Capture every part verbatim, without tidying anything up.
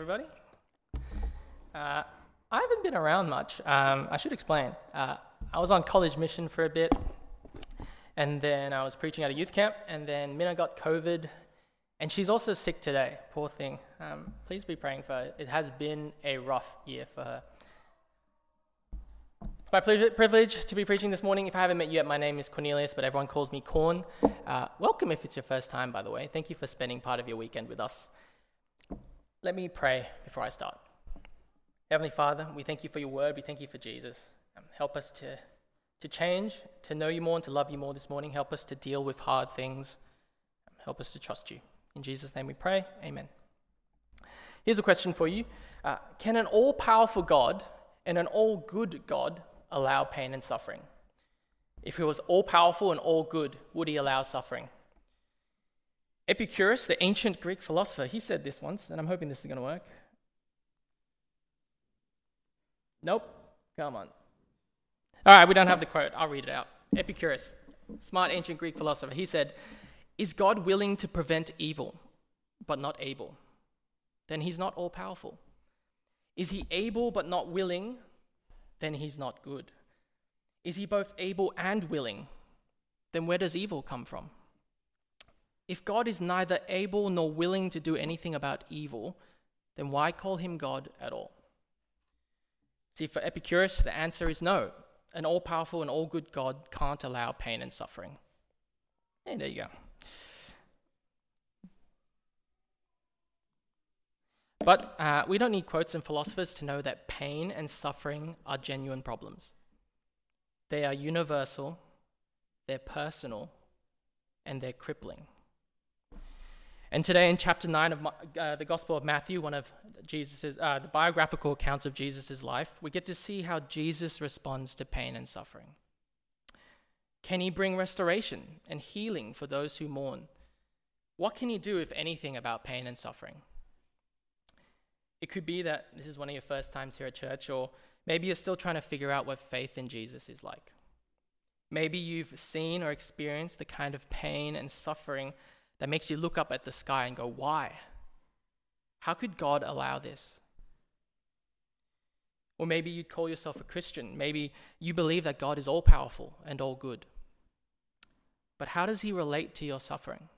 everybody. Uh, I haven't been around much. Um, I should explain. Uh, I was on college mission for a bit, and then I was preaching at a youth camp, and then Minna got COVID, and she's also sick today, poor thing. Um, please be praying for her. It has been a rough year for her. It's my privilege to be preaching this morning. If I haven't met you yet, my name is Cornelius, but everyone calls me Corn. Uh, welcome if it's your first time, by the way. Thank you for spending part of your weekend with us. Let me pray before I start. Heavenly Father, we thank you for your word. We thank you for Jesus. Um, help us to, to change, to know you more and to love you more this morning. Help us to deal with hard things. Um, help us to trust you. In Jesus' name we pray. Amen. Here's a question for you. Uh, can an all-powerful God and an all-good God allow pain and suffering? If he was all-powerful and all-good, would he allow suffering? Epicurus, the ancient Greek philosopher, he said this once, and I'm hoping this is going to work. Nope. Come on. All right, we don't have the quote. I'll read it out. Epicurus, smart ancient Greek philosopher, he said, "Is God willing to prevent evil, but not able? Then he's not all-powerful. Is he able but not willing? Then he's not good. Is he both able and willing? Then where does evil come from? If God is neither able nor willing to do anything about evil, then why call him God at all?" See, for Epicurus, the answer is no. An all-powerful and all-good God can't allow pain and suffering. And there you go. But uh, we don't need quotes and philosophers to know that pain and suffering are genuine problems. They are universal, they're personal, and they're crippling. And today in chapter nine of uh, the Gospel of Matthew, one of Jesus's, uh, the biographical accounts of Jesus' life, we get to see how Jesus responds to pain and suffering. Can he bring restoration and healing for those who mourn? What can he do, if anything, about pain and suffering? It could be that this is one of your first times here at church, or maybe you're still trying to figure out what faith in Jesus is like. Maybe you've seen or experienced the kind of pain and suffering that makes you look up at the sky and go, why? How could God allow this? Or maybe you'd call yourself a Christian. Maybe you believe that God is all-powerful and all-good. But how does he relate to your suffering?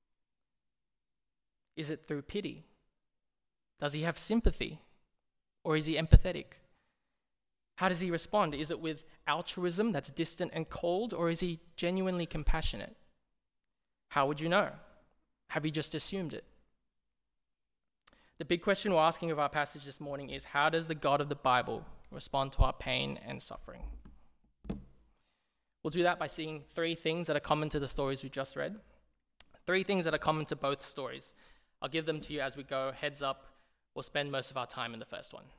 Is it through pity? Does he have sympathy? Or is he empathetic? How does he respond? Is it with altruism that's distant and cold, or is he genuinely compassionate? How would you know? Have you just assumed it? The big question we're asking of our passage this morning is, how does the God of the Bible respond to our pain and suffering? We'll do that by seeing three things that are common to the stories we just read. Three things that are common to both stories. I'll give them to you as we go. Heads up, we'll spend most of our time in the first one.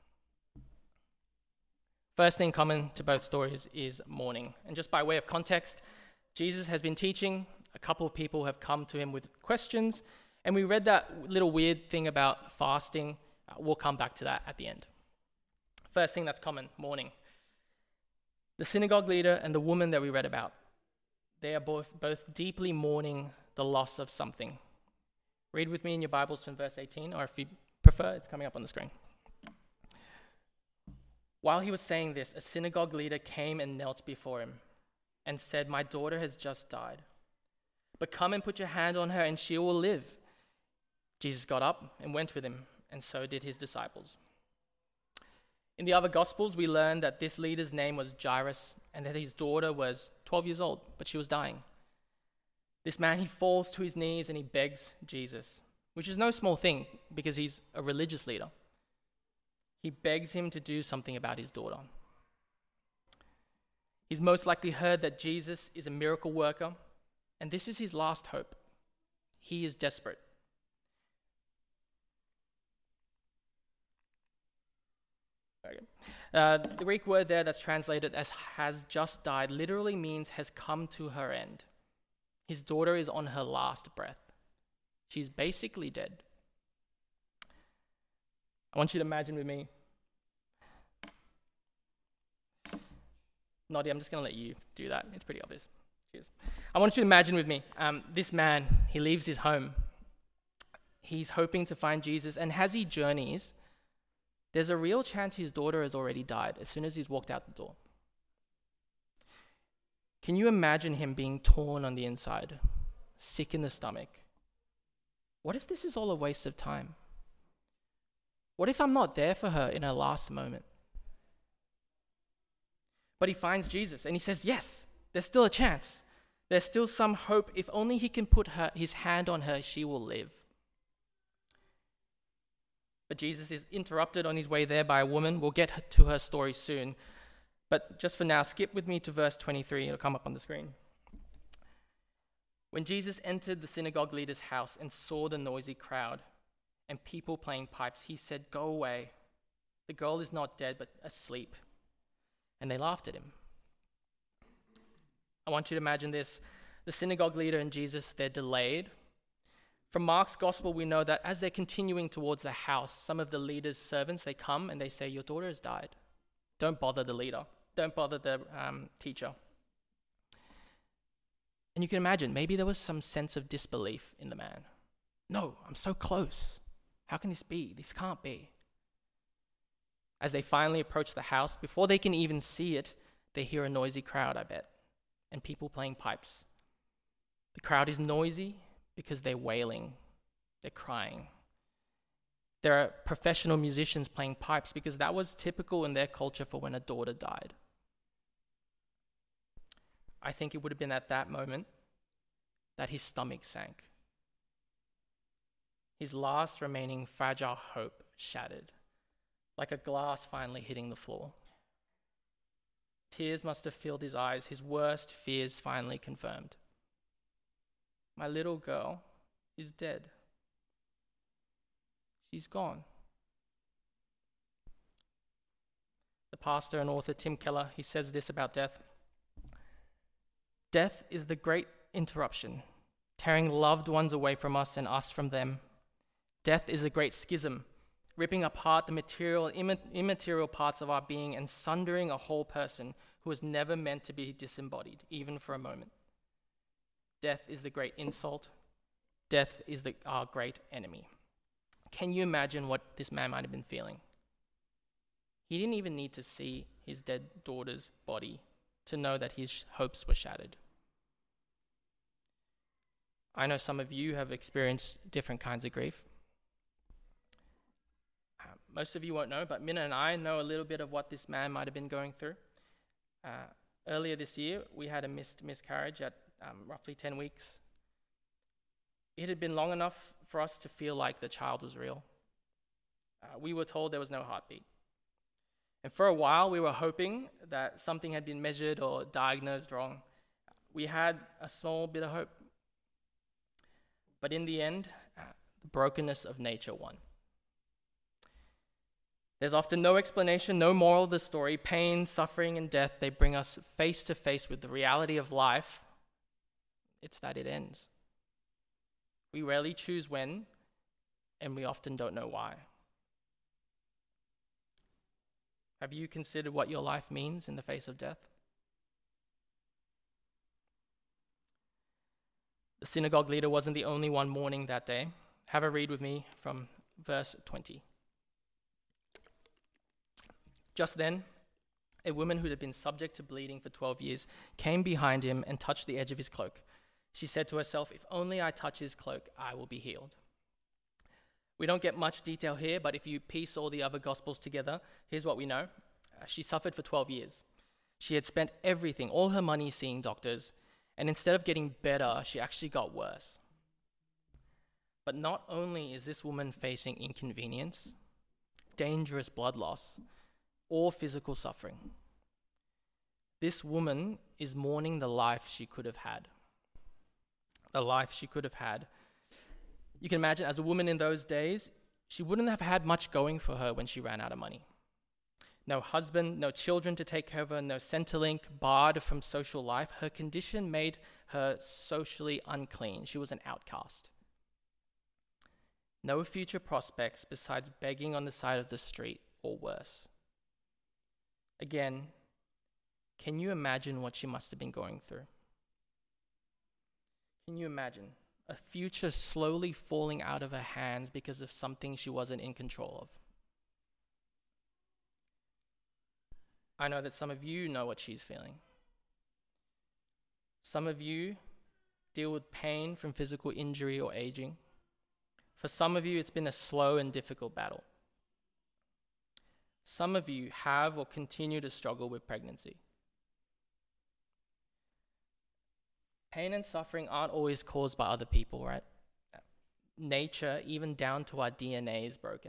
First thing common to both stories is mourning. And just by way of context, Jesus has been teaching. A couple of people have come to him with questions, and we read that little weird thing about fasting. Uh, we'll come back to that at the end. First thing that's common, mourning. The synagogue leader and the woman that we read about, they are both, both deeply mourning the loss of something. Read with me in your Bibles from verse eighteen, or if you prefer, it's coming up on the screen. While he was saying this, a synagogue leader came and knelt before him and said, "My daughter has just died. But come and put your hand on her and she will live." Jesus got up and went with him, and so did his disciples. In the other Gospels, we learn that this leader's name was Jairus and that his daughter was twelve years old, but she was dying. This man, he falls to his knees and he begs Jesus, which is no small thing because he's a religious leader. He begs him to do something about his daughter. He's most likely heard that Jesus is a miracle worker, and this is his last hope. He is desperate. Uh, the Greek word there that's translated as "has just died" literally means has come to her end. His daughter is on her last breath. She's basically dead. I want you to imagine with me. Nadia, I'm just going to let you do that. It's pretty obvious. Cheers. I want you to imagine with me, um, this man, he leaves his home. He's hoping to find Jesus, and as he journeys, there's a real chance his daughter has already died as soon as he's walked out the door. Can you imagine him being torn on the inside, sick in the stomach? What if this is all a waste of time? What if I'm not there for her in her last moment? But he finds Jesus and he says, yes, there's still a chance. There's still some hope. If only he can put her, his hand on her, she will live. But Jesus is interrupted on his way there by a woman. We'll get to her story soon. But just for now, skip with me to verse twenty-three. It'll come up on the screen. When Jesus entered the synagogue leader's house and saw the noisy crowd and people playing pipes, he said, "Go away. The girl is not dead, but asleep." And they laughed at him. I want you to imagine this. The synagogue leader and Jesus, they're delayed. From Mark's gospel, we know that as they're continuing towards the house, some of the leader's servants, they come and they say, "Your daughter has died. Don't bother the leader. Don't bother the um, teacher." And you can imagine, maybe there was some sense of disbelief in the man. No, I'm so close. How can this be? This can't be. As they finally approach the house, before they can even see it, they hear a noisy crowd, I bet, and people playing pipes. The crowd is noisy because they're wailing, they're crying. There are professional musicians playing pipes because that was typical in their culture for when a daughter died. I think it would have been at that moment that his stomach sank. His last remaining fragile hope shattered, like a glass finally hitting the floor. Tears must have filled his eyes, his worst fears finally confirmed. My little girl is dead. She's gone. The pastor and author Tim Keller, he says this about death. Death is the great interruption, tearing loved ones away from us and us from them. Death is a great schism, ripping apart the material and immaterial parts of our being and sundering a whole person who was never meant to be disembodied, even for a moment. Death is the great insult. Death is the, our great enemy. Can you imagine what this man might have been feeling? He didn't even need to see his dead daughter's body to know that his hopes were shattered. I know some of you have experienced different kinds of grief. Uh, most of you won't know, but Minna and I know a little bit of what this man might have been going through. Uh, earlier this year, we had a missed miscarriage at um, roughly ten weeks. It had been long enough for us to feel like the child was real. Uh, we were told there was no heartbeat. And for a while, we were hoping that something had been measured or diagnosed wrong. We had a small bit of hope. But in the end, uh, the brokenness of nature won. There's often no explanation, no moral of the story. Pain, suffering, and death, they bring us face to face with the reality of life. It's that it ends. We rarely choose when, and we often don't know why. Have you considered what your life means in the face of death? The synagogue leader wasn't the only one mourning that day. Have a read with me from verse twenty. Just then, a woman who had been subject to bleeding for twelve years came behind him and touched the edge of his cloak. She said to herself, "If only I touch his cloak, I will be healed." We don't get much detail here, but if you piece all the other Gospels together, here's what we know. Uh, she suffered for twelve years. She had spent everything, all her money seeing doctors, and instead of getting better, she actually got worse. But not only is this woman facing inconvenience, dangerous blood loss, or physical suffering, this woman is mourning the life she could have had. The life she could have had. You can imagine, as a woman in those days, she wouldn't have had much going for her when she ran out of money. No husband, no children to take care of her, no Centrelink, barred from social life. Her condition made her socially unclean. She was an outcast. No future prospects besides begging on the side of the street or worse. Again, can you imagine what she must have been going through? Can you imagine a future slowly falling out of her hands because of something she wasn't in control of? I know that some of you know what she's feeling. Some of you deal with pain from physical injury or aging. For some of you, it's been a slow and difficult battle. Some of you have or continue to struggle with pregnancy. Pain and suffering aren't always caused by other people, right? Nature, even down to our D N A, is broken.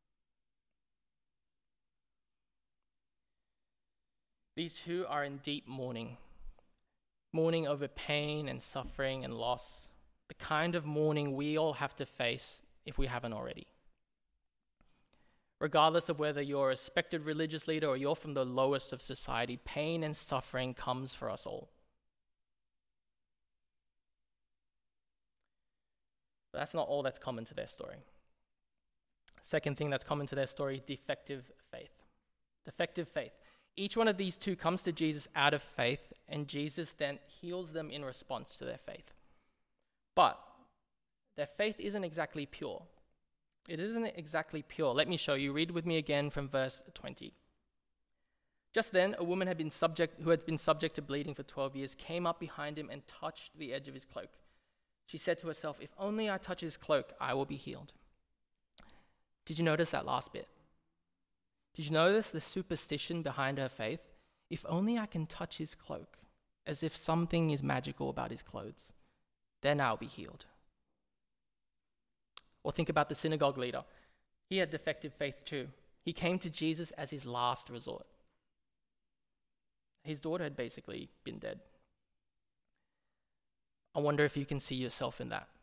These two are in deep mourning. Mourning over pain and suffering and loss. The kind of mourning we all have to face if we haven't already. Regardless of whether you're a respected religious leader or you're from the lowest of society, pain and suffering comes for us all. But that's not all that's common to their story. Second thing that's common to their story, defective faith. Defective faith. Each one of these two comes to Jesus out of faith, and Jesus then heals them in response to their faith. But their faith isn't exactly pure. It isn't exactly pure. Let me show you. Read with me again from verse twenty. Just then, a woman had been subject, who had been subject to bleeding for twelve years came up behind him and touched the edge of his cloak. She said to herself, "If only I touch his cloak, I will be healed." Did you notice that last bit? Did you notice the superstition behind her faith? If only I can touch his cloak, as if something is magical about his clothes, then I'll be healed. Or think about the synagogue leader. He had defective faith too. He came to Jesus as his last resort. His daughter had basically been dead. I wonder if you can see yourself in that.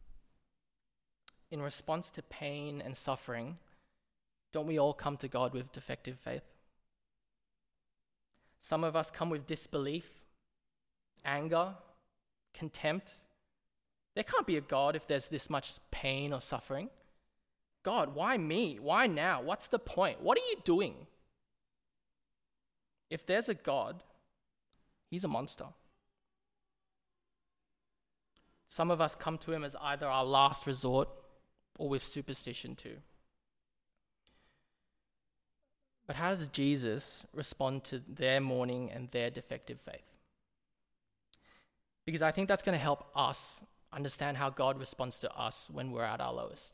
In response to pain and suffering, don't we all come to God with defective faith? Some of us come with disbelief, anger, contempt. There can't be a God if there's this much pain or suffering. God, why me? Why now? What's the point? What are you doing? If there's a God, he's a monster. Some of us come to him as either our last resort or with superstition too. But how does Jesus respond to their mourning and their defective faith? Because I think that's going to help us understand how God responds to us when we're at our lowest.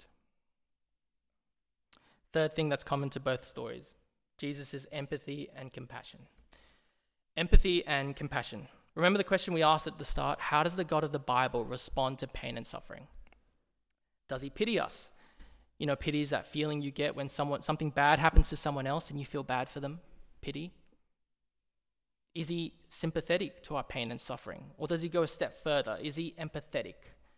Third thing that's common to both stories, Jesus' empathy and compassion. Empathy and compassion. Remember the question we asked at the start? How does the God of the Bible respond to pain and suffering? Does he pity us? You know, pity is that feeling you get when someone something bad happens to someone else and you feel bad for them. Pity. Is he sympathetic to our pain and suffering? Or does he go a step further? Is he empathetic?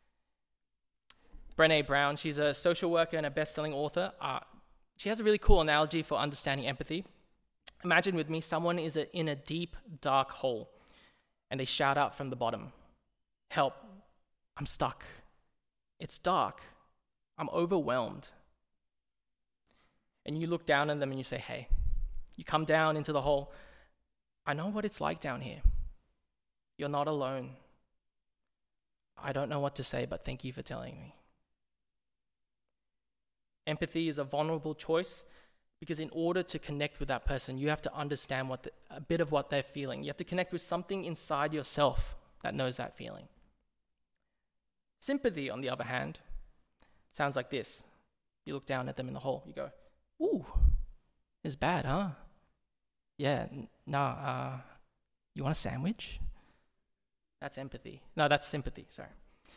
Brené Brown, she's a social worker and a best-selling author. Uh, she has a really cool analogy for understanding empathy. Imagine with me, someone is a, in a deep, dark hole and they shout out from the bottom, "Help, I'm stuck. It's dark. I'm overwhelmed." And you look down at them and you say, "Hey," you come down into the hole. "I know what it's like down here. You're not alone. I don't know what to say, but thank you for telling me." Empathy is a vulnerable choice because in order to connect with that person, you have to understand what the, a bit of what they're feeling. You have to connect with something inside yourself that knows that feeling. Sympathy, on the other hand, sounds like this. You look down at them in the hole. You go, "Ooh, it's bad, huh? Yeah, n- nah, uh, you want a sandwich?" That's empathy. No, that's sympathy, sorry.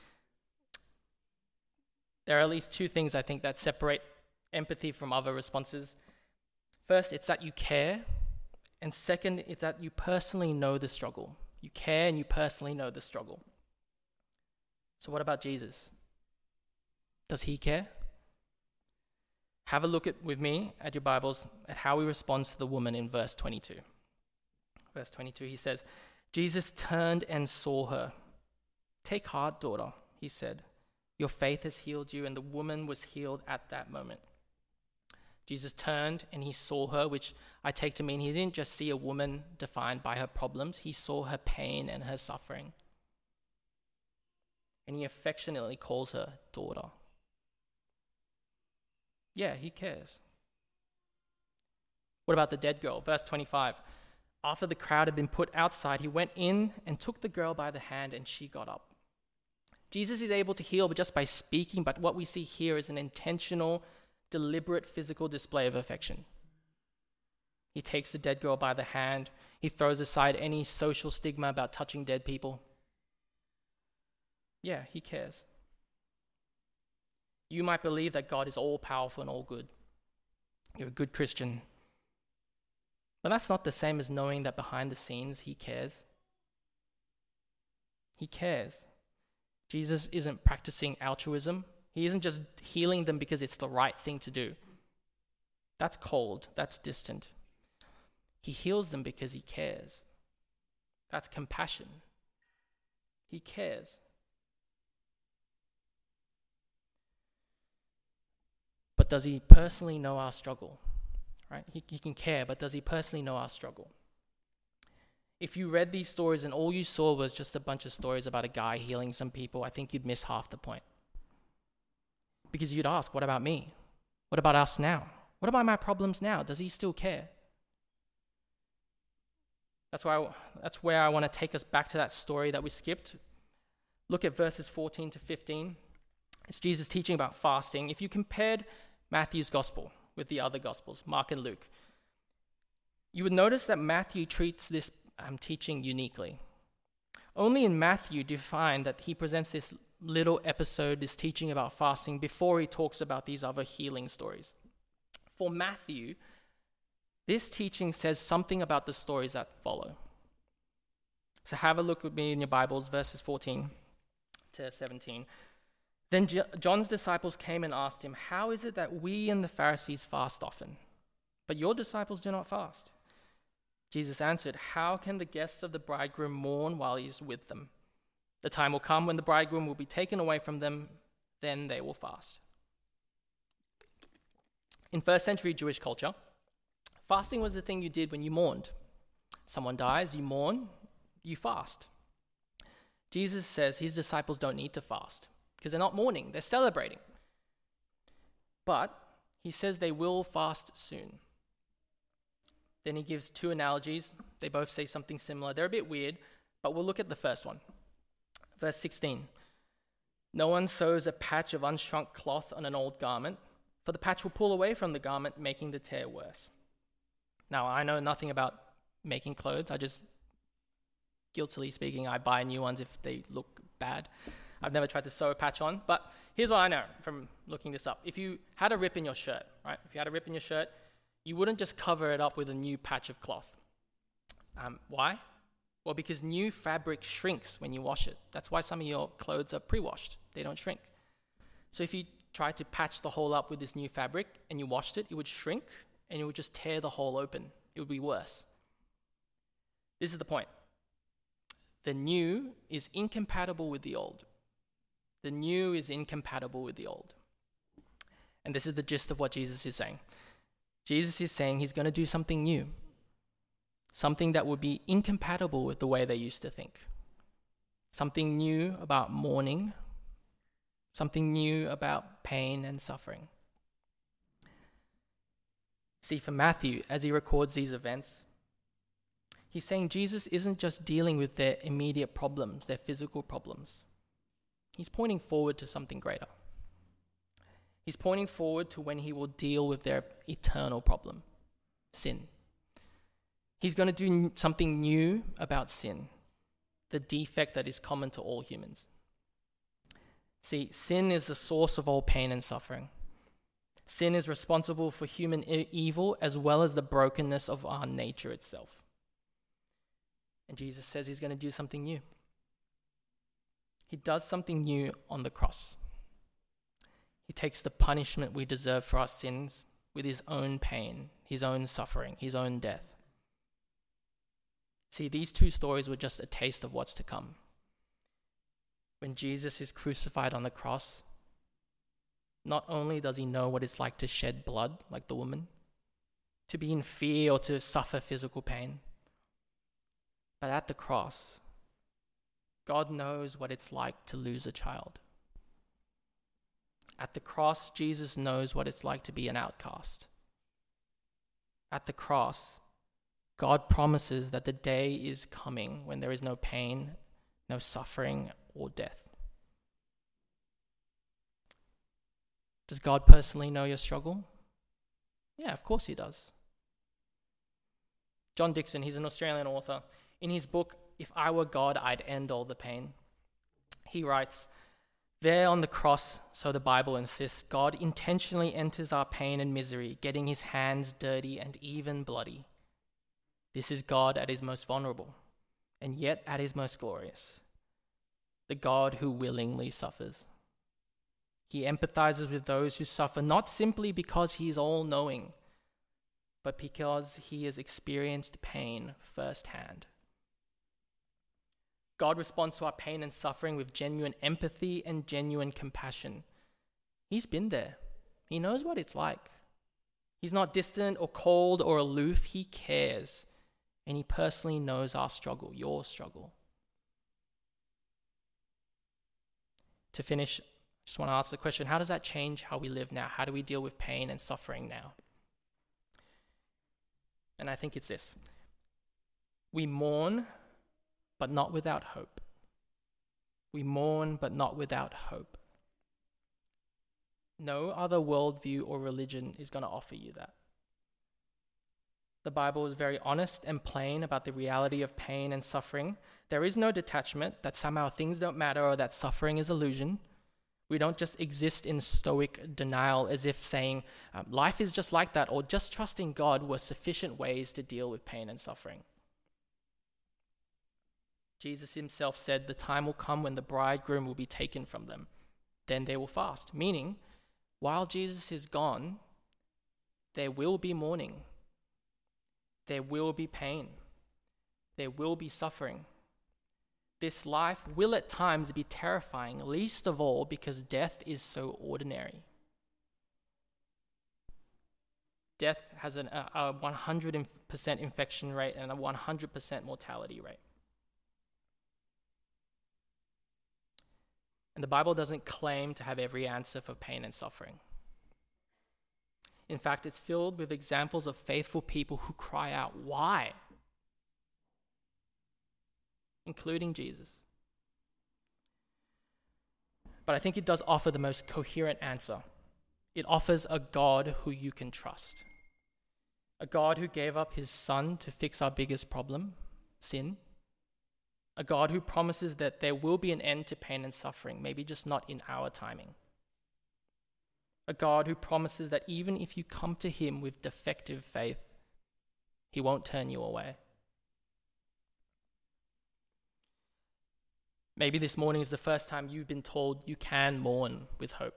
There are at least two things I think that separate empathy from other responses. First, it's that you care. And second, it's that you personally know the struggle. You care and you personally know the struggle. So what about Jesus? Does he care? Have a look at with me at your Bibles at how he responds to the woman in verse twenty-two. Verse twenty-two, he says, Jesus turned and saw her. "Take heart, daughter," he said. "Your faith has healed you." And the woman was healed at that moment. Jesus turned and he saw her, which I take to mean he didn't just see a woman defined by her problems. He saw her pain and her suffering. And he affectionately calls her daughter. Yeah, he cares. What about the dead girl? Verse twenty-five. After the crowd had been put outside, he went in and took the girl by the hand, and she got up. Jesus is able to heal just by speaking, but what we see here is an intentional, deliberate physical display of affection. He takes the dead girl by the hand. He throws aside any social stigma about touching dead people. Yeah, he cares. You might believe that God is all-powerful and all good. You're a good Christian. But that's not the same as knowing that behind the scenes, he cares. He cares. Jesus isn't practicing altruism. He isn't just healing them because it's the right thing to do. That's cold. That's distant. He heals them because he cares. That's compassion. He cares. But does he personally know our struggle? Right? He, he can care, but does he personally know our struggle? If you read these stories and all you saw was just a bunch of stories about a guy healing some people, I think you'd miss half the point. Because you'd ask, what about me? What about us now? What about my problems now? Does he still care? That's why. I, that's where I want to take us back to that story that we skipped. Look at verses fourteen to fifteen. It's Jesus teaching about fasting. If you compared Matthew's gospel with the other gospels, Mark and Luke, you would notice that Matthew treats this um, teaching uniquely. Only in Matthew do you find that he presents this little episode, this teaching about fasting, before he talks about these other healing stories. For Matthew, this teaching says something about the stories that follow. So have a look with me in your Bibles, verses fourteen to seventeen. Then John's disciples came and asked him, "How is it that we and the Pharisees fast often, but your disciples do not fast?" Jesus answered, "How can the guests of the bridegroom mourn while he is with them? The time will come when the bridegroom will be taken away from them, then they will fast." In first century Jewish culture, fasting was the thing you did when you mourned. Someone dies, you mourn, you fast. Jesus says his disciples don't need to fast because they're not mourning, they're celebrating. But he says they will fast soon. Then he gives two analogies. They both say something similar. They're a bit weird, but we'll look at the first one. Verse sixteen. No one sews a patch of unshrunk cloth on an old garment, for the patch will pull away from the garment, making the tear worse. Now, I know nothing about making clothes. I just, guiltily speaking, I buy new ones if they look bad. I've never tried to sew a patch on, but here's what I know from looking this up. If you had a rip in your shirt, right? If you had a rip in your shirt, you wouldn't just cover it up with a new patch of cloth. Um, why? Well, because new fabric shrinks when you wash it. That's why some of your clothes are pre-washed. They don't shrink. So if you tried to patch the hole up with this new fabric and you washed it, it would shrink and it would just tear the hole open. It would be worse. This is the point. The new is incompatible with the old. The new is incompatible with the old. And this is the gist of what Jesus is saying. Jesus is saying he's going to do something new. Something that would be incompatible with the way they used to think. Something new about mourning. Something new about pain and suffering. See, for Matthew, as he records these events, he's saying Jesus isn't just dealing with their immediate problems, their physical problems. He's pointing forward to something greater. He's pointing forward to when he will deal with their eternal problem, sin. He's going to do something new about sin, the defect that is common to all humans. See, sin is the source of all pain and suffering. Sin is responsible for human e- evil as well as the brokenness of our nature itself. And Jesus says he's going to do something new. He does something new on the cross. He takes the punishment we deserve for our sins with his own pain, his own suffering, his own death. See, these two stories were just a taste of what's to come. When Jesus is crucified on the cross, not only does he know what it's like to shed blood like the woman, to be in fear or to suffer physical pain, but at the cross, God knows what it's like to lose a child. At the cross, Jesus knows what it's like to be an outcast. At the cross, God promises that the day is coming when there is no pain, no suffering, or death. Does God personally know your struggle? Yeah, of course he does. John Dixon, he's an Australian author. In his book, If I Were God, I'd End All the Pain, he writes, there on the cross, so the Bible insists, God intentionally enters our pain and misery, getting his hands dirty and even bloody. This is God at his most vulnerable, and yet at his most glorious. The God who willingly suffers. He empathizes with those who suffer not simply because he is all-knowing, but because he has experienced pain firsthand. God responds to our pain and suffering with genuine empathy and genuine compassion. He's been there. He knows what it's like. He's not distant or cold or aloof. He cares. And he personally knows our struggle, your struggle. To finish, I just want to ask the question, how does that change how we live now? How do we deal with pain and suffering now? And I think it's this. We mourn, but not without hope. We mourn, but not without hope. No other worldview or religion is going to offer you that. The Bible is very honest and plain about the reality of pain and suffering. There is no detachment that somehow things don't matter or that suffering is illusion. We don't just exist in stoic denial as if saying um, life is just like that or just trusting God were sufficient ways to deal with pain and suffering. Jesus himself said the time will come when the bridegroom will be taken from them. Then they will fast. Meaning, while Jesus is gone, there will be mourning. There will be pain. There will be suffering. This life will at times be terrifying, least of all because death is so ordinary. Death has an, a, a one hundred percent infection rate and a one hundred percent mortality rate. And the Bible doesn't claim to have every answer for pain and suffering. In fact, it's filled with examples of faithful people who cry out, why? Including Jesus. But I think it does offer the most coherent answer. It offers a God who you can trust. A God who gave up his son to fix our biggest problem, sin. A God who promises that there will be an end to pain and suffering, maybe just not in our timing. A God who promises that even if you come to him with defective faith, he won't turn you away. Maybe this morning is the first time you've been told you can mourn with hope.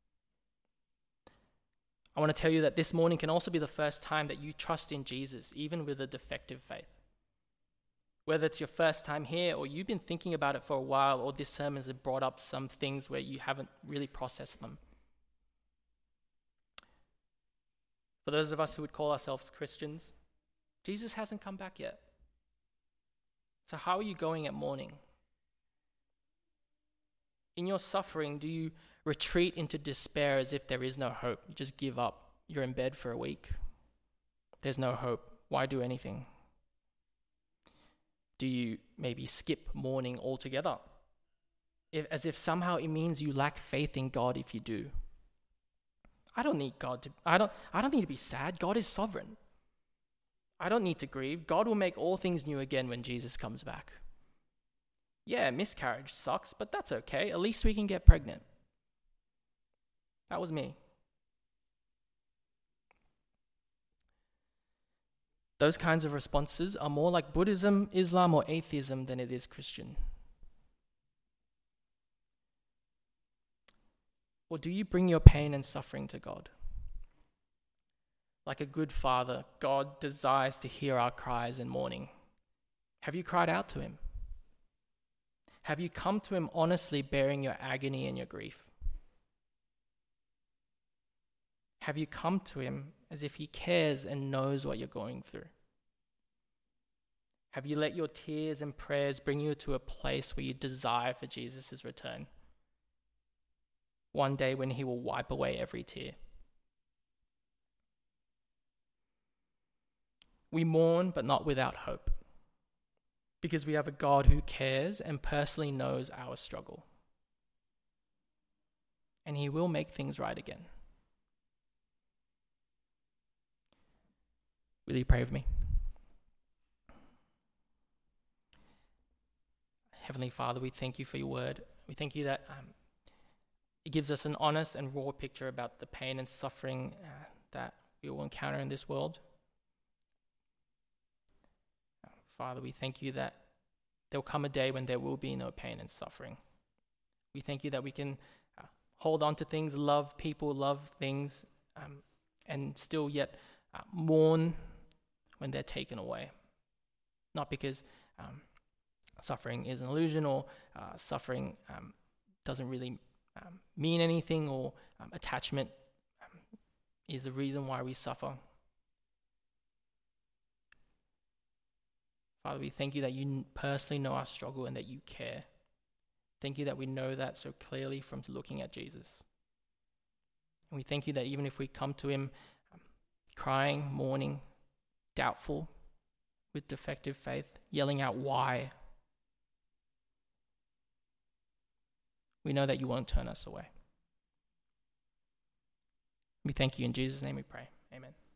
I want to tell you that this morning can also be the first time that you trust in Jesus, even with a defective faith. Whether it's your first time here or you've been thinking about it for a while or this sermon has brought up some things where you haven't really processed them. For those of us who would call ourselves Christians, Jesus hasn't come back yet. So how are you going at mourning? In your suffering, do you retreat into despair as if there is no hope? You just give up. You're in bed for a week. There's no hope. Why do anything? Do you maybe skip mourning altogether? If, as if somehow it means you lack faith in God if you do. I don't need God to, I don't, I don't need to be sad. God is sovereign. I don't need to grieve. God will make all things new again when Jesus comes back. Yeah, miscarriage sucks, but that's okay. At least we can get pregnant. That was me. Those kinds of responses are more like Buddhism, Islam, or atheism than it is Christian. Or do you bring your pain and suffering to God? Like a good father, God desires to hear our cries and mourning. Have you cried out to him? Have you come to him honestly bearing your agony and your grief? Have you come to him as if he cares and knows what you're going through? Have you let your tears and prayers bring you to a place where you desire for Jesus' return? One day when he will wipe away every tear. We mourn, but not without hope, because we have a God who cares and personally knows our struggle. And he will make things right again. Will you pray with me? Heavenly Father, we thank you for your word. We thank you that um, it gives us an honest and raw picture about the pain and suffering uh, that we will encounter in this world. Uh, Father, we thank you that there will come a day when there will be no pain and suffering. We thank you that we can uh, hold on to things, love people, love things, um, and still yet uh, mourn when they're taken away. Not because um, suffering is an illusion, or uh, suffering um, doesn't really um, mean anything, or um, attachment um, is the reason why we suffer. Father, we thank you that you personally know our struggle and that you care. Thank you that we know that so clearly from looking at Jesus. And we thank you that even if we come to him um, crying, mourning, doubtful, with defective faith, yelling out why, we know that you won't turn us away. We thank you. In Jesus' name we pray. Amen.